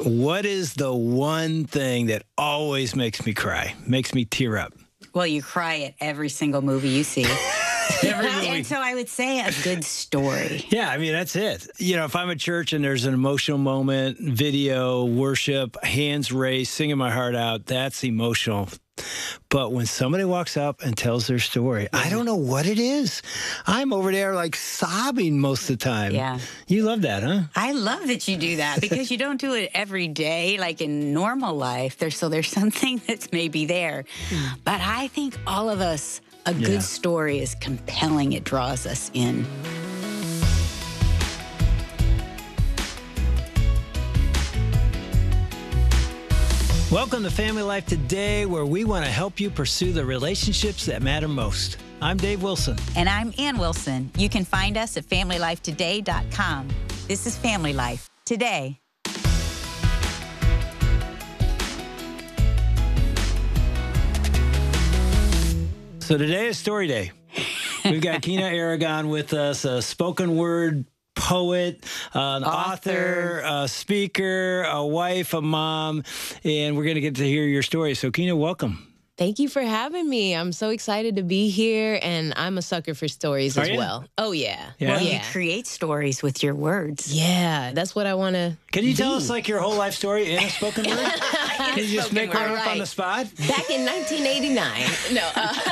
What is the one thing that always makes me cry, makes me tear up? Well, you cry at every single movie you see. Every movie. And so I would say a good story. Yeah, I mean, that's it. You know, if I'm at church and there's an emotional moment, video, worship, hands raised, singing my heart out, that's emotional. But when somebody walks up and tells their story, I don't know what it is. I'm over there like sobbing most of the time. Yeah. You love that, huh? I love that you do that because you don't do it every day like in normal life. There's something that's maybe there. But I think all of us, a good story is compelling. It draws us in. Welcome to Family Life Today, where we want to help you pursue the relationships that matter most. I'm Dave Wilson. And I'm Ann Wilson. You can find us at FamilyLifeToday.com. This is Family Life Today. So today is Story Day. We've got Kina Aragon with us, a spoken word poet, an author, a speaker, a wife, a mom, and we're going to get to hear your story. So, Kina, welcome. Thank you for having me. I'm so excited to be here, and I'm a sucker for stories as well. Oh, yeah. Yeah? Well, you create stories with your words. Yeah, that's what I want to Can you tell us, like, your whole life story in a spoken word? Can you just make one up on the spot? Back in 1989. No.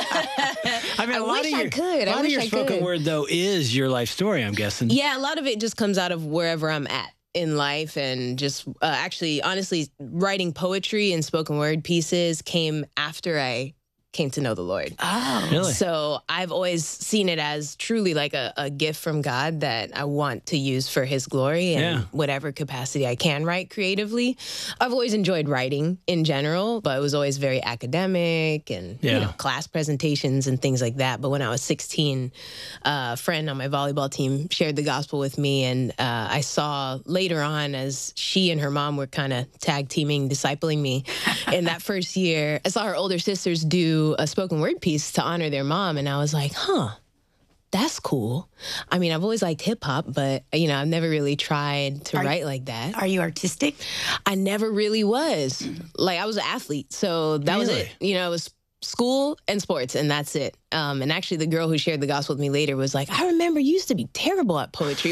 I mean, I wish I could. A lot of your spoken word, though, is your life story, I'm guessing. Yeah, a lot of it just comes out of wherever I'm at in life, and just actually, honestly, writing poetry and spoken word pieces came after I came to know the Lord. Oh. Really? So I've always seen it as truly like a gift from God that I want to use for his glory and whatever capacity I can write creatively. I've always enjoyed writing in general, but it was always very academic and you know, class presentations and things like that. But when I was 16, a friend on my volleyball team shared the gospel with me, and I saw later on as she and her mom were kind of tag teaming, discipling me in that first year, I saw her older sisters do a spoken word piece to honor their mom. And I was like, that's cool. I mean, I've always liked hip hop, but, you know, I've never really tried to write like that. Are you artistic? I never really was. Like, I was an athlete. So that was it. You know, it was school and sports, and that's it. And actually, the girl who shared the gospel with me later was like, I remember you used to be terrible at poetry.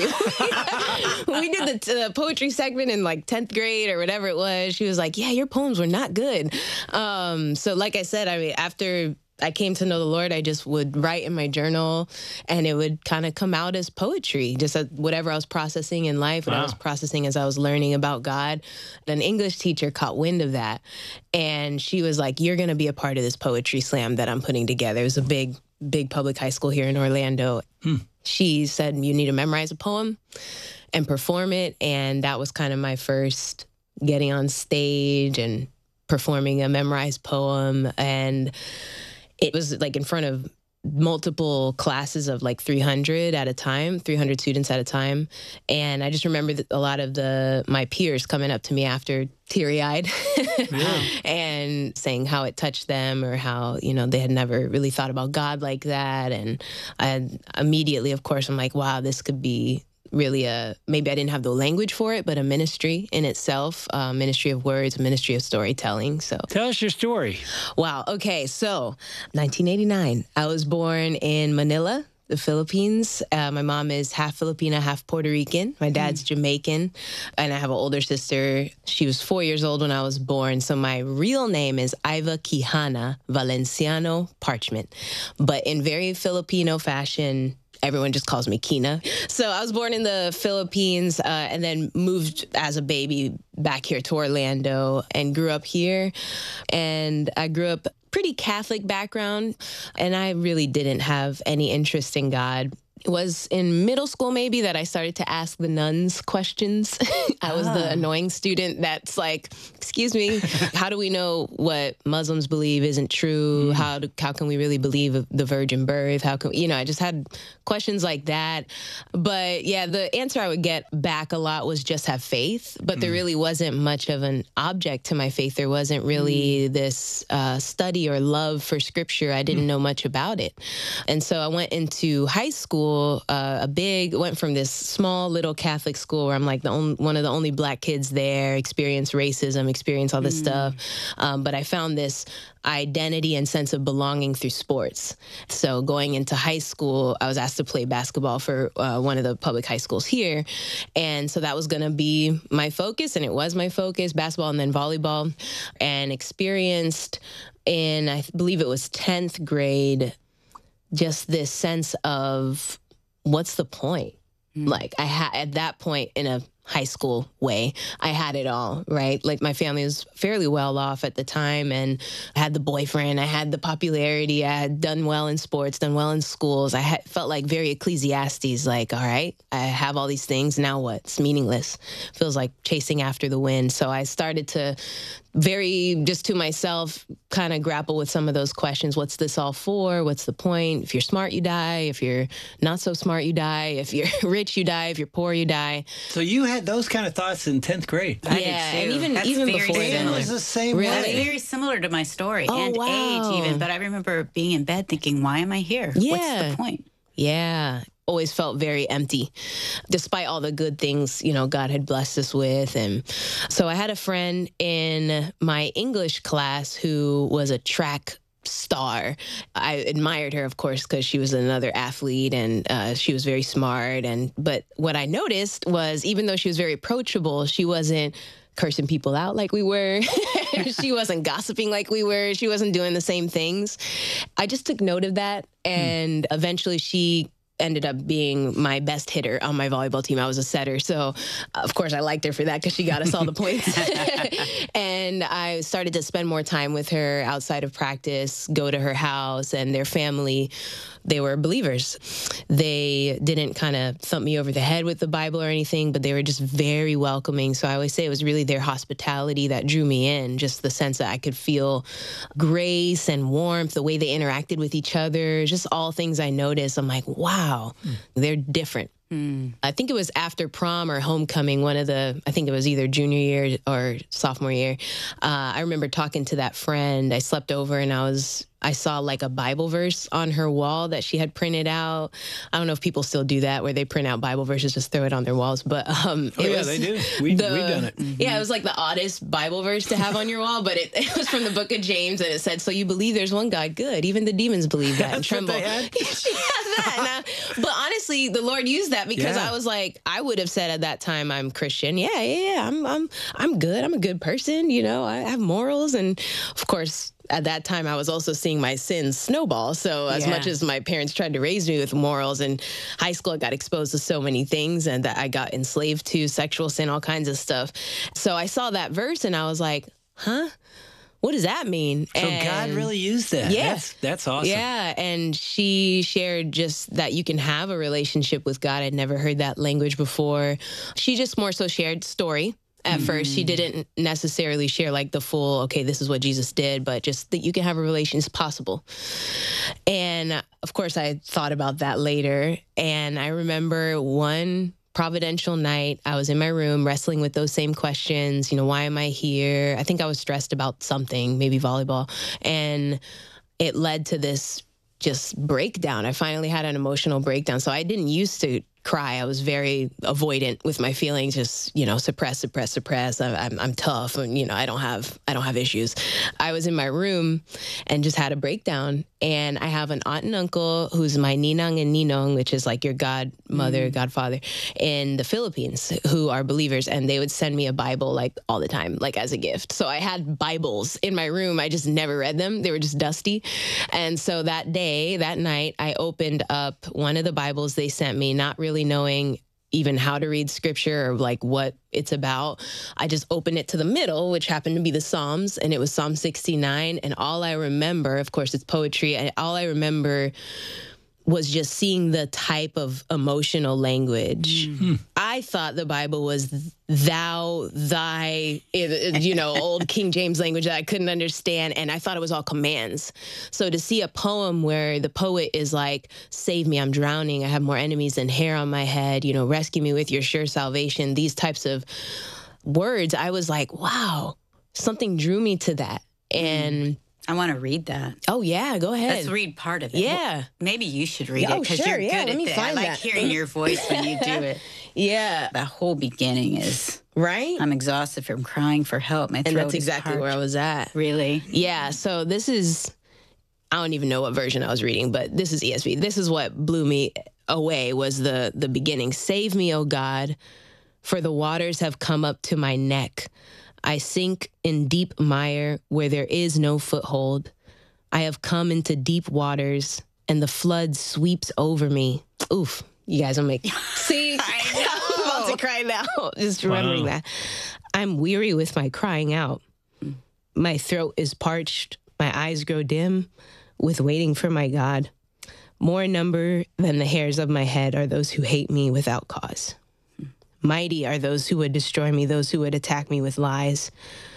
We did the poetry segment in like 10th grade or whatever it was. She was like, yeah, your poems were not good. So like I said, I mean, after I came to know the Lord, I just would write in my journal, and it would kind of come out as poetry, just whatever I was processing in life, what I was processing as I was learning about God. An English teacher caught wind of that, and she was like, you're going to be a part of this poetry slam that I'm putting together. It was a big public high school here in Orlando. She said, you need to memorize a poem and perform it, and that was kind of my first getting on stage and performing a memorized poem. And it was like in front of multiple classes of like 300 at a time, 300 students at a time. And I just remember that a lot of my peers coming up to me after teary-eyed and saying how it touched them, or how, you know, they had never really thought about God like that. And immediately, of course, I'm like, wow, this could be really maybe I didn't have the language for it, but a ministry in itself, ministry of words, a ministry of storytelling. So tell us your story. Wow. Okay. So 1989, I was born in Manila, the Philippines. My mom is half Filipina, half Puerto Rican. My dad's Jamaican, and I have an older sister. She was 4 years old when I was born. So my real name is Iva Quijana Valenciano Parchment, but in very Filipino fashion, everyone just calls me Kina. So I was born in the Philippines and then moved as a baby back here to Orlando and grew up here. And I grew up pretty Catholic background, and I really didn't have any interest in God. It was in middle school maybe that I started to ask the nuns questions. I was the annoying student that's like, excuse me, how do we know what Muslims believe isn't true? How can we really believe the virgin birth? How can, you know, I just had questions like that. But yeah, the answer I would get back a lot was just have faith. But there really wasn't much of an object to my faith. There wasn't really this study or love for scripture. I didn't know much about it. And so I went into high school school, went from this small little Catholic school where I'm like one of the only Black kids there, experience racism, experience all this stuff. But I found this identity and sense of belonging through sports. So going into high school, I was asked to play basketball for one of the public high schools here. And so that was going to be my focus, and it was my focus, basketball and then volleyball, and experienced in, I believe it was 10th grade, just this sense of what's the point? Like I had at that point in a high school way, I had it all, right? Like my family was fairly well off at the time, and I had the boyfriend, I had the popularity, I had done well in sports, done well in schools. I felt like very Ecclesiastes, like, all right, I have all these things, now what? It's meaningless. Feels like chasing after the wind. So I started to just to myself, kind of grapple with some of those questions. What's this all for? What's the point? If you're smart, you die. If you're not so smart, you die. If you're rich, you die. If you're poor, you die. So you had those kind of thoughts in 10th grade. I yeah, did too. and even before Dan that. was the same Really? That's way. very similar to my story and wow. age even. But I remember being in bed thinking, why am I here? Yeah. What's the point? Yeah. Always felt very empty, despite all the good things, God had blessed us with. And so I had a friend in my English class who was a track star. I admired her, of course, because she was another athlete and she was very smart. But what I noticed was, even though she was very approachable, she wasn't cursing people out like we were. She wasn't gossiping like we were. She wasn't doing the same things. I just took note of that. And eventually she ended up being my best hitter on my volleyball team. I was a setter. So, of course, I liked her for that because she got us all the points. And I started to spend more time with her outside of practice, go to her house, and their family, they were believers. They didn't kind of thump me over the head with the Bible or anything, but they were just very welcoming. So I always say it was really their hospitality that drew me in, just the sense that I could feel grace and warmth, the way they interacted with each other, just all things I noticed. I'm like, wow, they're different. I think it was after prom or homecoming, I think it was either junior year or sophomore year. I remember talking to that friend. I slept over and I saw like a Bible verse on her wall that she had printed out. I don't know if people still do that, where they print out Bible verses, just throw it on their walls. But they do. We've done it. Yeah, it was like the oddest Bible verse to have on your wall, but it was from the book of James, and it said, "So you believe there's one God? Good. Even the demons believe that and tremble." What they had? She had that. But honestly, the Lord used that because I was like, I would have said at that time, I'm Christian. Yeah. I'm good. I'm a good person. I have morals, and of course, at that time, I was also seeing my sins snowball. So as much as my parents tried to raise me with morals, in high school, I got exposed to so many things, and that I got enslaved to sexual sin, all kinds of stuff. So I saw that verse and I was like, huh? What does that mean? So God really used that. Yeah. That's awesome. Yeah. And she shared just that you can have a relationship with God. I'd never heard that language before. She just more so shared story. At first, she didn't necessarily share like the full, okay, this is what Jesus did, but just that you can have a relationship possible. And of course, I thought about that later. And I remember one providential night, I was in my room wrestling with those same questions. Why am I here? I think I was stressed about something, maybe volleyball. And it led to this just breakdown. I finally had an emotional breakdown. So I didn't used to cry. I was very avoidant with my feelings, just, suppress. I'm tough, and, I don't have issues. I was in my room and just had a breakdown. And I have an aunt and uncle who's my ninang and ninong, which is like your godmother, godfather in the Philippines, who are believers. And they would send me a Bible like all the time, like as a gift. So I had Bibles in my room. I just never read them. They were just dusty. And so that night, I opened up one of the Bibles they sent me, not really knowing even how to read scripture or like what it's about. I just opened it to the middle, which happened to be the Psalms, and it was Psalm 69. And all I remember, of course, it's poetry, and all I remember was just seeing the type of emotional language. I thought the Bible was thou, thy, old King James language that I couldn't understand. And I thought it was all commands. So to see a poem where the poet is like, save me, I'm drowning. I have more enemies than hair on my head. Rescue me with your sure salvation. These types of words, I was like, wow, something drew me to that. And I want to read that. Oh, yeah, go ahead. Let's read part of it. Yeah. Well, maybe you should read it because sure, you're good let me at that. I find like that. hearing your voice when you do it. Yeah. The whole beginning is, Right? I'm exhausted from crying for help. My throat And that's is exactly parched. where I was at. Really? Yeah, so this is, I don't even know what version I was reading, but this is ESV. This is what blew me away was the beginning. Save me, O God, for the waters have come up to my neck. I sink in deep mire where there is no foothold. I have come into deep waters and the flood sweeps over me. Oof, you guys will make, see, I'm about to cry now, just remembering that. I'm weary with my crying out. My throat is parched. My eyes grow dim with waiting for my God. More in number than the hairs of my head are those who hate me without cause. Mighty are those who would destroy me, those who would attack me with lies.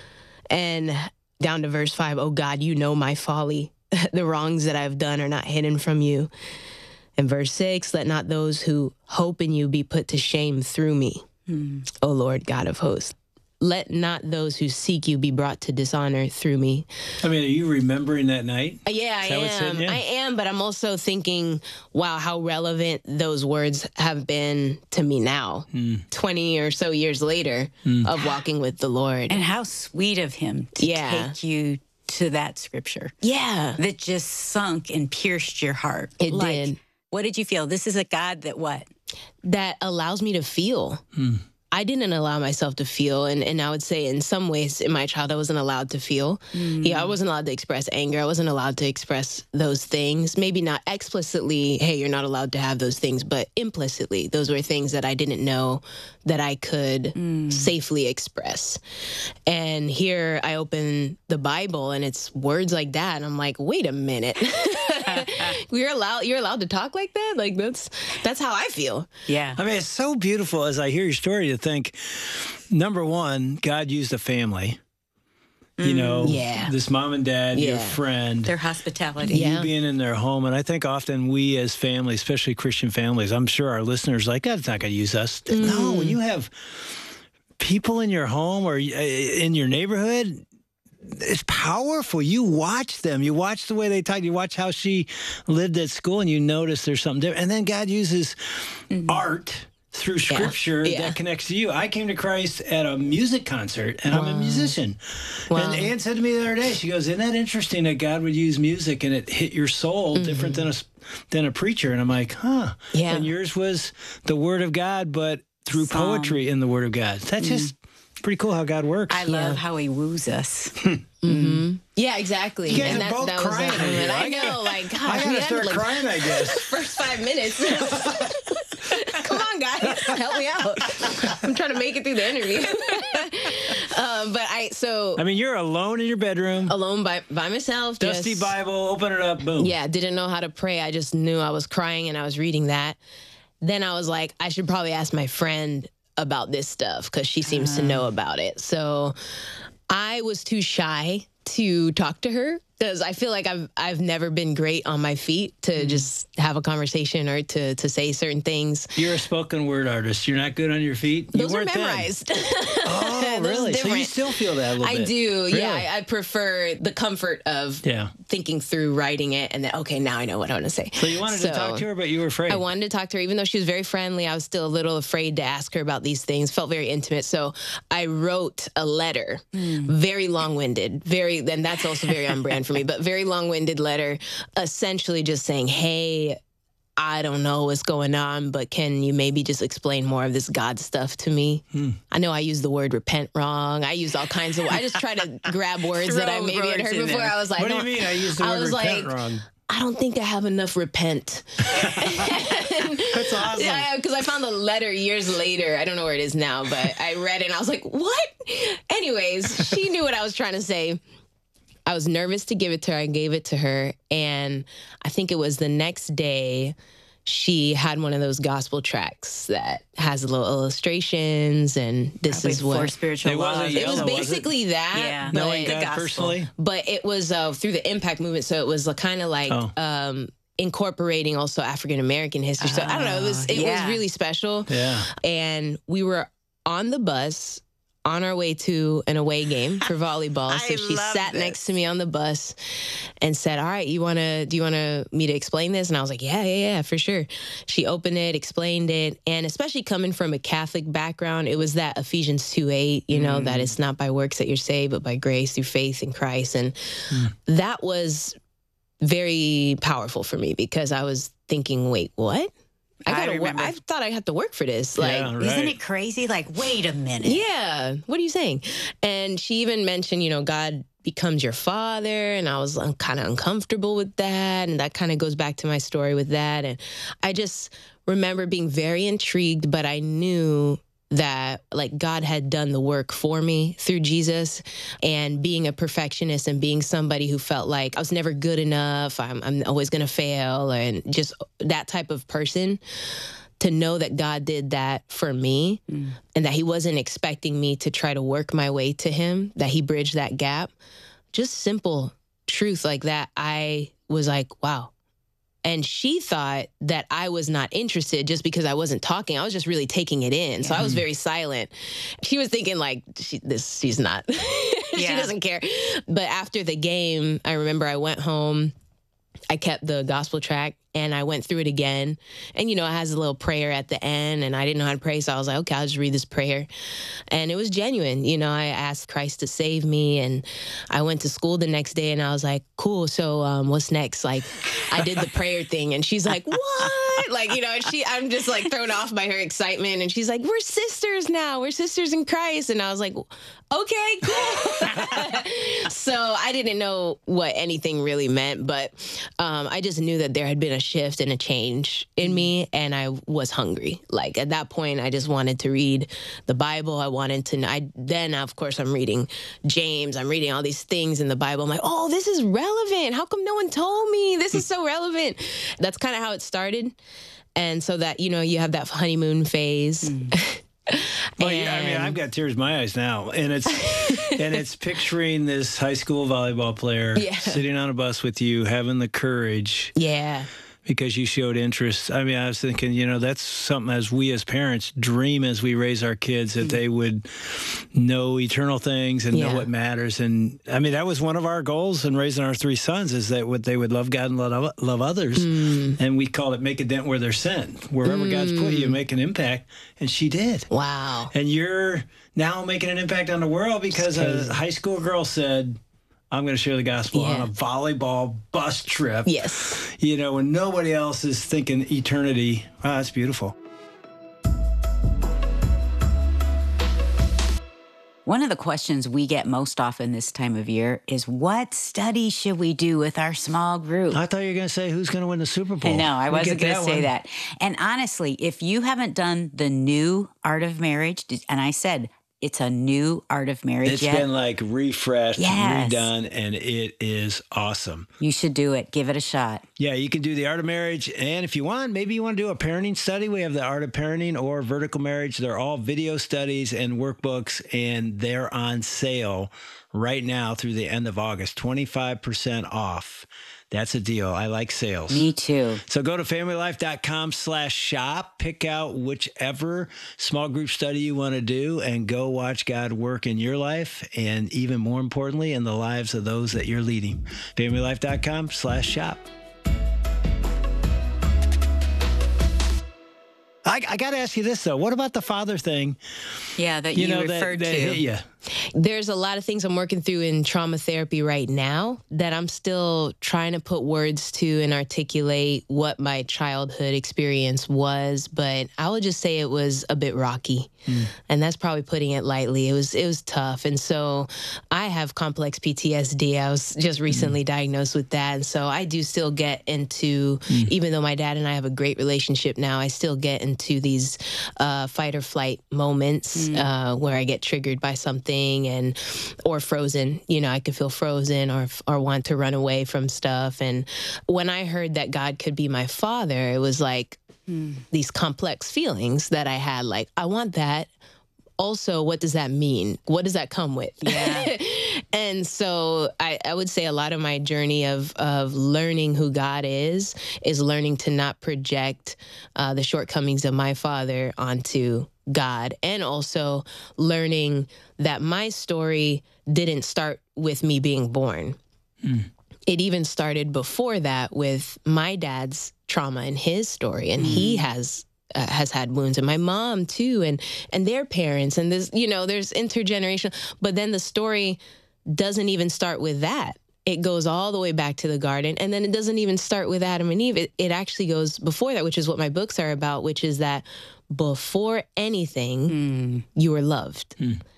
And down to verse 5, oh God, you know my folly. The wrongs that I've done are not hidden from you. And verse 6, let not those who hope in you be put to shame through me. O Lord God of hosts. Let not those who seek you be brought to dishonor through me. I mean, are you remembering that night? Yeah, I Is that what's hitting am. you? I am, but I'm also thinking, wow, how relevant those words have been to me now, 20 or so years later of walking with the Lord. And how sweet of him to take you to that scripture. Yeah. That just sunk and pierced your heart. It did. What did you feel? This is a God that what? That allows me to feel. I didn't allow myself to feel. And I would say in some ways in my childhood, I wasn't allowed to feel. Yeah, I wasn't allowed to express anger. I wasn't allowed to express those things. Maybe not explicitly, hey, you're not allowed to have those things, but implicitly, those were things that I didn't know that I could safely express. And here I open the Bible and it's words like that. And I'm like, wait a minute. You're allowed to talk like that? Like that's how I feel. Yeah. I mean, it's so beautiful as I hear your story to think, number one, God used a family. You know, this mom and dad, your friend. Their hospitality. You being in their home. And I think often we as families, especially Christian families, I'm sure our listeners are like, God's not going to use us. No, when you have people in your home or in your neighborhood, it's powerful. You watch them. You watch the way they talk. You watch how she lived at school, and you notice there's something different. And then God uses art through Scripture that connects to you. I came to Christ at a music concert, and I'm a musician. And Ann said to me the other day, she goes, isn't that interesting that God would use music and it hit your soul different than a preacher? And I'm like, huh. Yeah. And yours was the Word of God, but through poetry in the Word of God. That's just pretty cool how God works. I love how he woos us. Yeah, exactly. You guys are both crying. I know, like, gosh, I gotta start crying, I guess. First 5 minutes. Come on, guys, help me out. I'm trying to make it through the interview. I mean, you're alone in your bedroom. Alone by myself. Dusty Bible, open it up, boom. Yeah, didn't know how to pray. I just knew I was crying and I was reading that. Then I was like, I should probably ask my friend about this stuff because she seems to know about it. So I was too shy to talk to her because I feel like I've never been great on my feet to just have a conversation or to say certain things. You're a spoken word artist. You're not good on your feet? Those are memorized. Oh, really? So you still feel that a little bit? I do. Really? Yeah, I prefer the comfort of thinking through writing it and then, okay, now I know what I want to say. So you wanted to talk to her, but you were afraid. I wanted to talk to her. Even though she was very friendly, I was still a little afraid to ask her about these things. Felt very intimate. So I wrote a letter, very long-winded, and that's also very on brand for me, but very long-winded letter, essentially just saying, hey, I don't know what's going on, but can you maybe just explain more of this God stuff to me? I know I used the word repent wrong. I used all kinds of, I just try to grab words that I maybe had heard before. I was like, what do you mean I used the word repent wrong? I don't think I have enough repent. That's awesome. Yeah, because I found the letter years later. I don't know where it is now, but I read it and I was like, what? Anyways, she knew what I was trying to say. I was nervous to give it to her. I gave it to her. And I think it was the next day she had one of those gospel tracks that has little illustrations and this is what. For spiritual love. It was basically that. Yeah. Knowing God personally. But it was through the Impact movement. So it was kind of like incorporating also African-American history. So I don't know. It was really special. Yeah. And we were on the bus on our way to an away game for volleyball. So she sat next to me on the bus and said, all right, do you want me to explain this? And I was like, yeah, for sure. She opened it, explained it. And especially coming from a Catholic background, it was that Ephesians 2:8, that it's not by works that you're saved, but by grace through faith in Christ. And that was very powerful for me because I was thinking, wait, what? I thought I had to work for this. Like, isn't it crazy? Like, wait a minute. Yeah. What are you saying? And she even mentioned, God becomes your father. And I was kind of uncomfortable with that. And that kind of goes back to my story with that. And I just remember being very intrigued, but I knew that like God had done the work for me through Jesus, and being a perfectionist and being somebody who felt like I was never good enough, I'm always going to fail, and just that type of person, to know that God did that for me and that he wasn't expecting me to try to work my way to him, that he bridged that gap. Just simple truth like that. I was like, wow. And she thought that I was not interested just because I wasn't talking. I was just really taking it in. So I was very silent. She was thinking like, she's not. She doesn't care. But after the game, I remember I went home. I kept the gospel track and I went through it again. And, it has a little prayer at the end, and I didn't know how to pray. So I was like, okay, I'll just read this prayer. And it was genuine. I asked Christ to save me, and I went to school the next day and I was like, cool. So what's next? Like, I did the prayer thing, and she's like, what? Like, I'm just like thrown off by her excitement. And she's like, we're sisters now. We're sisters in Christ. And I was like, okay, cool. So I didn't know what anything really meant, but I just knew that there had been a shift and a change in me, and I was hungry. Like at that point, I just wanted to read the Bible. I wanted to. Then of course I'm reading James. I'm reading all these things in the Bible. I'm like, oh, this is relevant. How come no one told me? This is so relevant. That's kind of how it started, and so that you have that honeymoon phase. Well, I've got tears in my eyes now, and it's picturing this high school volleyball player sitting on a bus with you, having the courage, because you showed interest. I was thinking, that's something as we as parents dream as we raise our kids, that they would know eternal things and know what matters. And that was one of our goals in raising our three sons, is that they would love God and love others. And we call it make a dent where they're sent. Wherever God's put you, make an impact. And she did. Wow. And you're now making an impact on the world because a high school girl said, I'm going to share the gospel on a volleyball bus trip. Yes. When nobody else is thinking eternity. Wow, that's beautiful. One of the questions we get most often this time of year is, what study should we do with our small group? I thought you were going to say, who's going to win the Super Bowl? No, I wasn't going to say that. And honestly, if you haven't done the new Art of Marriage, and I said, it's a new Art of Marriage. It's been like refreshed, redone, and it is awesome. You should do it. Give it a shot. Yeah, you can do the Art of Marriage. And if you want, maybe you want to do a parenting study. We have the Art of Parenting or Vertical Marriage. They're all video studies and workbooks, and they're on sale right now through the end of August, 25% off. That's a deal. I like sales. Me too. So go to familylife.com/shop, pick out whichever small group study you want to do, and go watch God work in your life, and even more importantly, in the lives of those that you're leading. familylife.com/shop. I got to ask you this, though. What about the father thing? Yeah, that you referred that to. Hit you? There's a lot of things I'm working through in trauma therapy right now that I'm still trying to put words to and articulate what my childhood experience was. But I would just say it was a bit rocky. And that's probably putting it lightly. It was tough. And so I have complex PTSD. I was just recently diagnosed with that. And so I do still get into, even though my dad and I have a great relationship now, I still get into these fight or flight moments where I get triggered by something or frozen. I could feel frozen or want to run away from stuff. And when I heard that God could be my father, it was like these complex feelings that I had, like, I want that. Also, what does that mean? What does that come with? Yeah. And so I would say a lot of my journey of learning who God is learning to not project the shortcomings of my father onto God, and also learning that my story didn't start with me being born. It even started before that with my dad's trauma and his story, and he has had wounds, and my mom too, and their parents, and there's intergenerational. But then the story doesn't even start with that. It goes all the way back to the garden, and then it doesn't even start with Adam and Eve. It actually goes before that, which is what my books are about, which is that before anything, you were loved.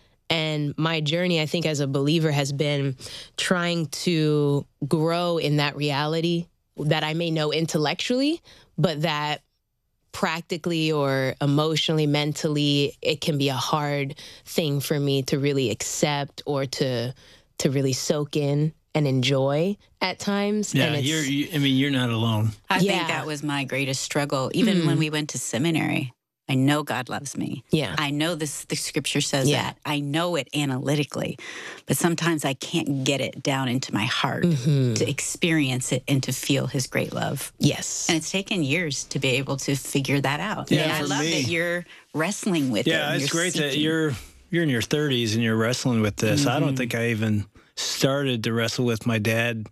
And my journey, I think, as a believer has been trying to grow in that reality that I may know intellectually, but that practically or emotionally, mentally, it can be a hard thing for me to really accept or to really soak in and enjoy at times. Yeah, and you're not alone. I think that was my greatest struggle. Even when we went to seminary, I know God loves me. Yeah. I know the scripture says that. I know it analytically, but sometimes I can't get it down into my heart to experience it and to feel his great love. Yes. And it's taken years to be able to figure that out. Yeah, and I for love me, that you're wrestling with it. Yeah, it's great that seeking. you're in your 30s and you're wrestling with this. I don't think I even started to wrestle with my dad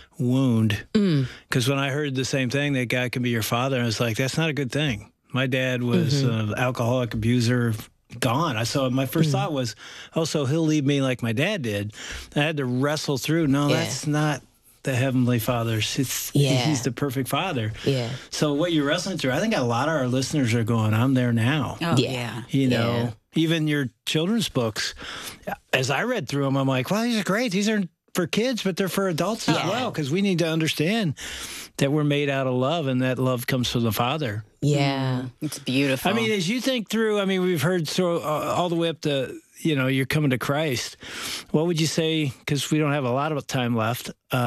wound, because when I heard the same thing, that God can be your father, I was like, that's not a good thing. My dad was an alcoholic abuser, gone. So my first thought was, oh, so he'll leave me like my dad did. I had to wrestle through, no, that's not the Heavenly Father's. He's the perfect father. Yeah. So what you're wrestling through, I think a lot of our listeners are going, I'm there now. Oh, yeah. You know, even your children's books, as I read through them, I'm like, well, these are great. These are for kids, but they're for adults as well, because we need to understand that we're made out of love, and that love comes from the Father. Yeah. It's beautiful. I mean, as you think through, I mean, we've heard all the way up to, you're coming to Christ. What would you say, because we don't have a lot of time left,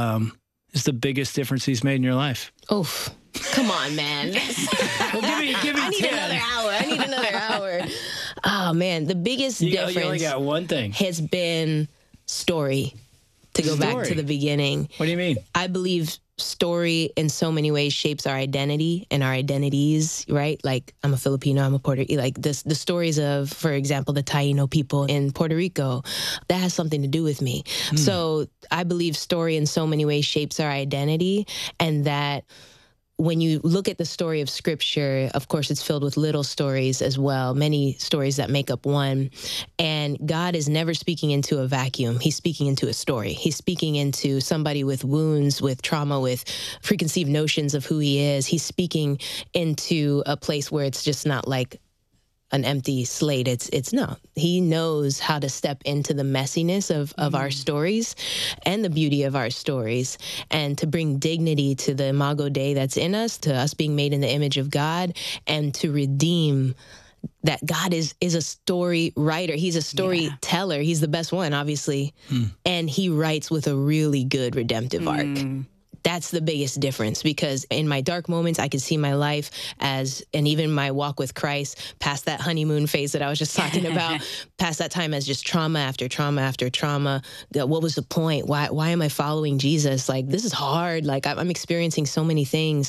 is the biggest difference he's made in your life? Oof. Come on, man. Well, give me I need 10. another hour. Oh, man. The biggest difference You only got one thing. has been story. To go back to the beginning. What do you mean? I believe story in so many ways shapes our identity and our identities, right? Like, I'm a Filipino, I'm a Puerto Rican. Like the stories of, for example, the Taino people in Puerto Rico, that has something to do with me. So I believe story in so many ways shapes our identity, and that when you look at the story of Scripture, of course, it's filled with little stories as well, many stories that make up one. And God is never speaking into a vacuum. He's speaking into a story. He's speaking into somebody with wounds, with trauma, with preconceived notions of who he is. He's speaking into a place where it's just not like an empty slate. It's no. He knows how to step into the messiness of our stories and the beauty of our stories, and to bring dignity to the Imago Dei that's in us, to us being made in the image of God, and to redeem that. God is a story writer. He's a storyteller. He's the best one, obviously. And he writes with a really good redemptive arc. That's the biggest difference, because in my dark moments, I could see my life and even my walk with Christ, past that honeymoon phase that I was just talking about, past that time as just trauma after trauma after trauma. What was the point? Why am I following Jesus? Like, this is hard. Like, I'm experiencing so many things.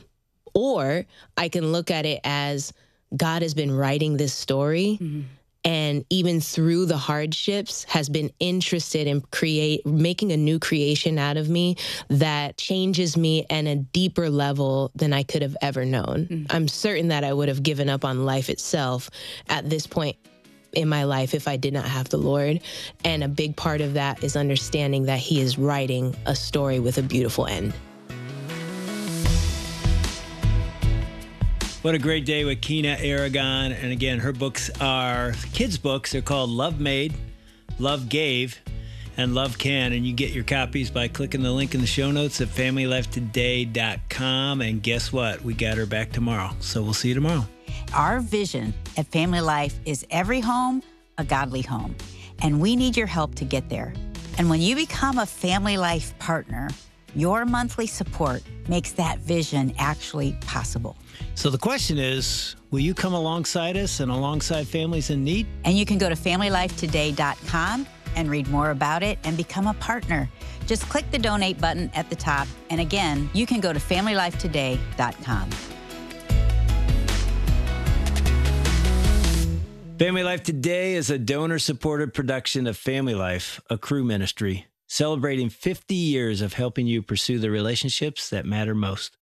Or I can look at it as God has been writing this story, and even through the hardships has been interested in making a new creation out of me that changes me at a deeper level than I could have ever known. I'm certain that I would have given up on life itself at this point in my life if I did not have the Lord. And a big part of that is understanding that he is writing a story with a beautiful end. What a great day with Kina Aragon. And again, her books are kids' books. They're called Love Made, Love Gave, and Love Can. And you get your copies by clicking the link in the show notes at FamilyLifeToday.com. And guess what? We got her back tomorrow. So we'll see you tomorrow. Our vision at Family Life is every home, a godly home. And we need your help to get there. And when you become a Family Life partner, your monthly support makes that vision actually possible. So the question is, will you come alongside us and alongside families in need? And you can go to FamilyLifeToday.com and read more about it and become a partner. Just click the donate button at the top. And again, you can go to FamilyLifeToday.com. Family Life Today is a donor-supported production of Family Life, a Cru ministry, celebrating 50 years of helping you pursue the relationships that matter most.